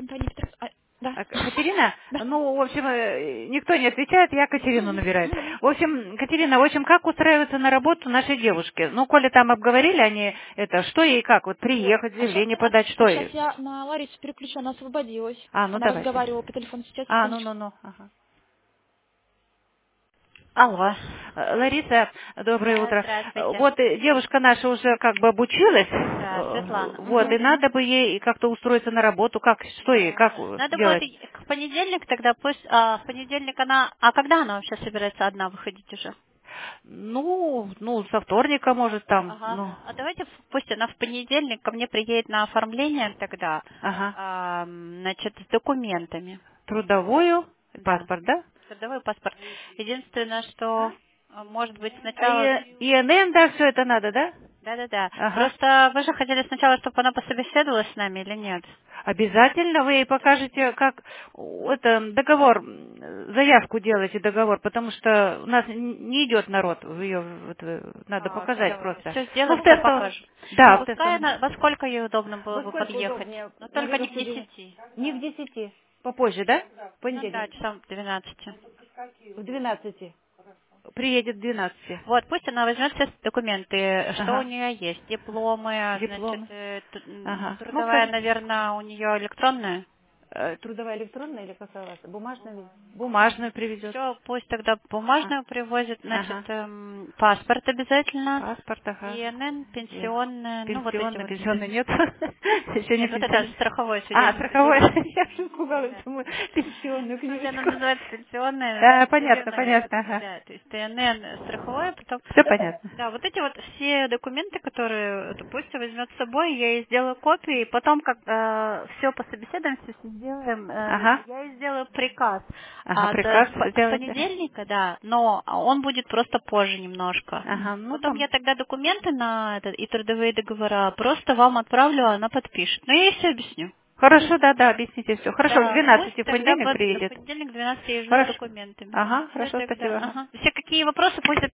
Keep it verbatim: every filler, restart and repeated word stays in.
компании Петрос. А, да. А, Катерина? Да. Ну, в общем, э, никто не отвечает, я Катерину набираю. Мгм. В общем, Катерина, в общем, как устраиваться на работу нашей девушке? Ну, коли там обговорили они это, что ей как, вот Вот. приехать, А сейчас, заявление а, подать, а что щас ей? я на Ларису переключу, она освободилась. А, ну Она давайте. разговаривала по телефону сейчас, А, ну, секундочку. ну, ну. Ага. Алло. Э, Лариса, доброе Да, утро. Э, здравствуйте. Вот э, девушка наша уже как бы обучилась, Да, э, Светлана. вот, Мгм. и надо бы ей как-то устроиться на работу, как, что ей, Да. как э, Надо будет делать? и в понедельник тогда, пусть а, в понедельник она. А когда она вообще собирается одна выходить уже? Ну, ну, со вторника, может, там, Ага. ну, А давайте в- пусть она в понедельник ко мне приедет на оформление тогда, ага. а, значит, с документами. Трудовую, Да. паспорт, да? Трудовой паспорт. Единственное, что а, может быть А сначала. И- ИНН, да, все это надо, да? Да-да-да. Ага. Просто вы же хотели сначала, чтобы она пособеседовалась с нами или нет? Обязательно вы ей покажете, как у, это договор, м, заявку делаете договор, потому что у нас н- не идет народ в ее, вот, э, надо Так, показать давай. просто. Все Ну, сделаем, в все тестовом, покажем. да, Ну, в пускай тестовом. она, во сколько ей удобно было Во бы сколько подъехать? удобнее? Но На только не к виду студии. десяти. Не в десяти, попозже, да? В Ну да, понедельник. часам к двенадцати. В двенадцати. Приедет в двенадцати. Вот, пусть она возьмет все документы, что у Ага. нее есть, дипломы, значит, Дипломы. э, т- м, Ага. Ну, трудовая, кстати, наверное, у нее электронная. э, трудовая электронная или какая у вас? Бумажная? Бумажную привезет. Все, пусть тогда А, бумажную привозит, значит, ага. эм, паспорт обязательно, Паспорт, ага. ИНН, Е- пенсионная, ну вот эти Пенсионный, вот. пенсионный нет. Еще не Нет, вот это пенсионный. страховой А, судебный, страховой. судебный. Я же испугалась, Да. думаю, пенсионную Ну, если она книжечку. называется пенсионная, Да, значит, понятно, судебная, понятно, ага. да, то есть ТНН страховая, потом, Все понятно. да, вот эти вот все документы, которые, это пусть возьмет с собой, я ей сделаю копии, и потом, как все по собеседованию все сделаем, э, Ага. я ей сделаю приказ Ага, от э, приказ с по- с сделайте. понедельника, да, но он будет просто позже немножко. Ага, ну Потом там. я тогда документы на этот и трудовые договора просто вам отправлю, а она подпишет. Но я ей все объясню. Хорошо, да, да, объясните все. Хорошо, в Да, пусть двенадцати в тогда понедельник под- в приедет. понедельник в двенадцать я жду с Хорошо. документами. Ага, Все хорошо, тогда. спасибо. Ага. Ага. Все какие вопросы пусть